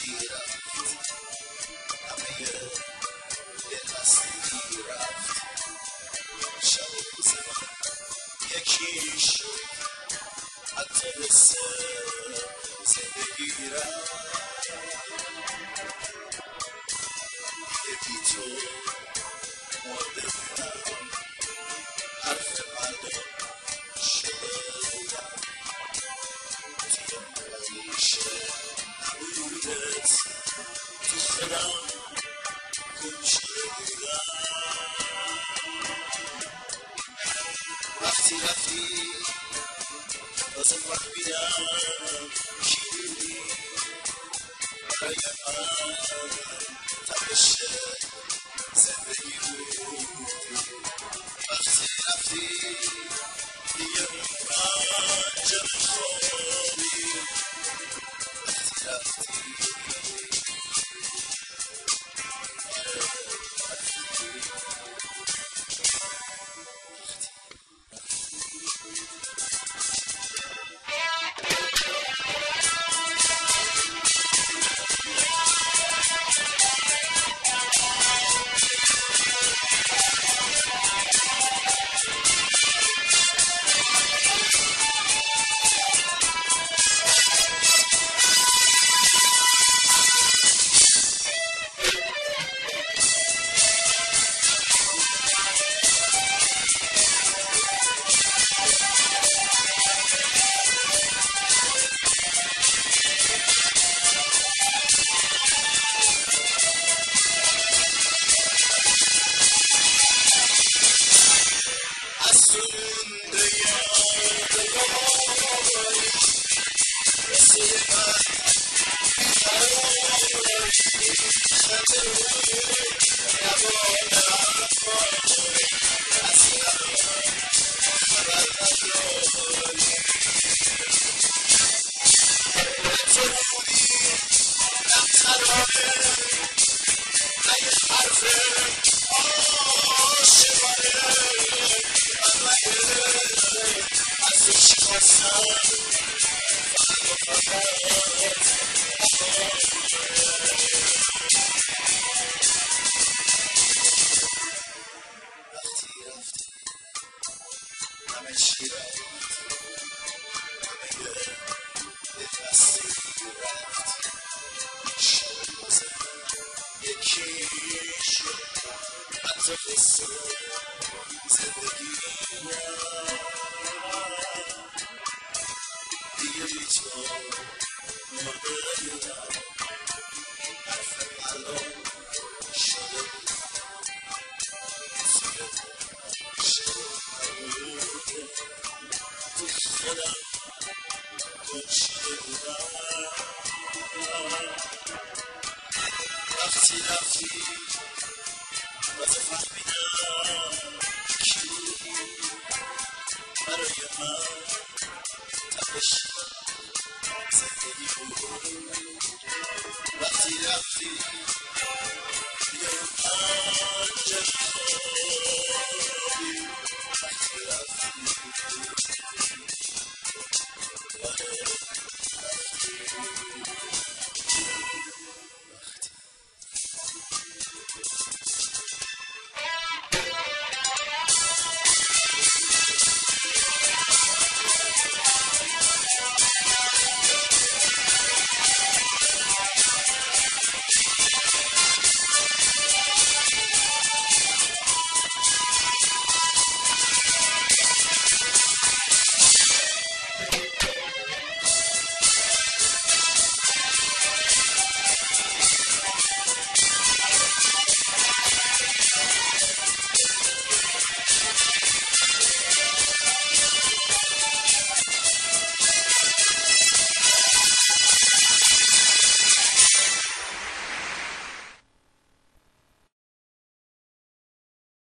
وقتی رفت همه دلبستگی رفت، شب و روز من یکی شد، حتی حس زندگی رفت. دیگه بی تو مرده بودم، حرف مردم شده بودم، توی همیشه نبودت تو خودم گم شده بودم. وقتی رفتی تازه فهمیدم کی بودی برای من، تپش زندگی بودی. وقتی رفتی دیگه اون پنجم خوابی، وقتی رفتی از تو مونده یادگاری، مثل من بیقراری، خنده روی لبانم باری، از من خبر نداری. تو بودی نه ترانه، نه یه حرف عاشقانه، من مگه از تو چی خواستم وقتی رفتی همه چی رفت، همه دلبستگی رفت، شب و روز یکی شد، حتی حس زندگی رفت. دیگه بی تو مرده بودم، حرف مردم شده بودم، توی همیشه تو خودم گم شده بودم. وقتی رفتی تازه فهمیدم کی بودی برای من، تپش زندگی بود. وقتی رفتی دیگه اون پنجم خوابی، وقتی رفتی